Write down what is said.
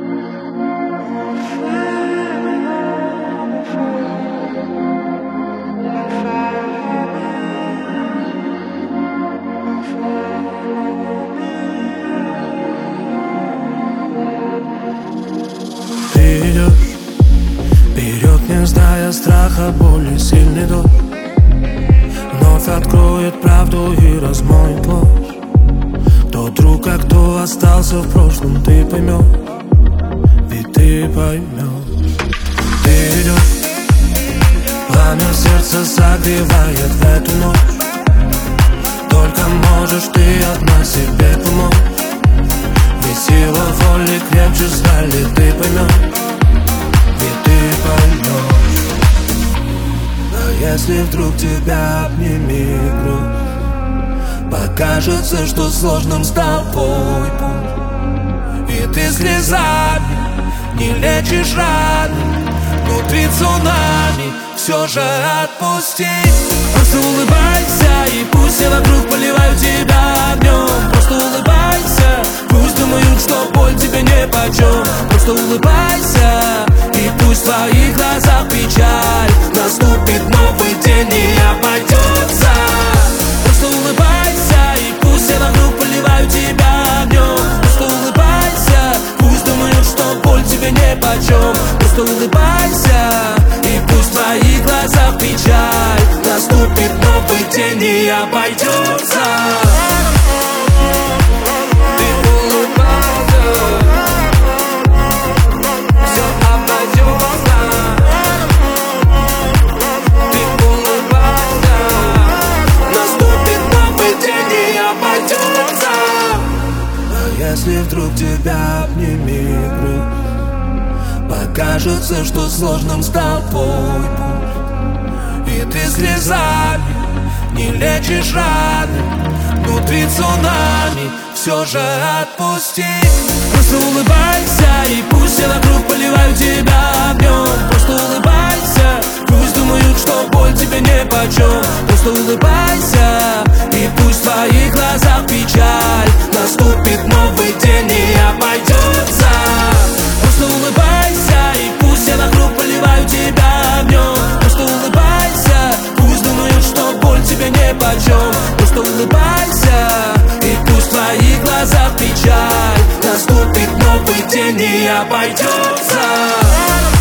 Ты идешь вперед, не зная страха, боли, сильный дождь вновь откроет правду и размоет ложь. Кто друг, а кто остался в прошлом, ты поймешь, ведь ты поймешь. Ты идешь, пламя в сердце согревает в эту ночь. Только можешь ты одна себе помочь, ведь сила воли крепче стали, ты поймешь, ведь ты поймешь. А если вдруг тебя обнимет грудь, покажется, что сложным стал твой путь, и ты слезами не лечишь раны, внутри цунами все же отпусти. Просто улыбайся, и пусть все вокруг поливают тебя огнем. Просто улыбайся, пусть думают, что боль тебе нипочем. Просто улыбайся, и пусть в твоих глазах печаль. Наступит новый день и обойдется. Просто улыбайся, и пусть все вокруг поливают тебя огнем. Просто улыбайся, пусть думают, что боль тебе нипочем. Просто улыбайся, и пусть в твоих глазах печаль. Наступит новый день и обойдется. Ты улыбайся, все обойдется. Ты улыбайся, наступит новый день и обойдется. А если вдруг тебя обнимет грудь, покажется, что сложным стал твой путь, и ты слезами не лечишь раны, внутри цунами все же отпусти. Просто улыбайся, и пусть все вокруг поливают тебя огнем. Просто улыбайся, пусть думают, что боль тебе нипочем. Просто улыбайся, и пусть в твоих глазах печаль. Наступит новый день и обойдется. Просто улыбайся, и пусть все вокруг поливают тебя огнем. Просто улыбайся, пусть думают, что боль тебе нипочем. Просто улыбайся, и пусть в твоих глазах печаль. Наступит новый день и обойдется.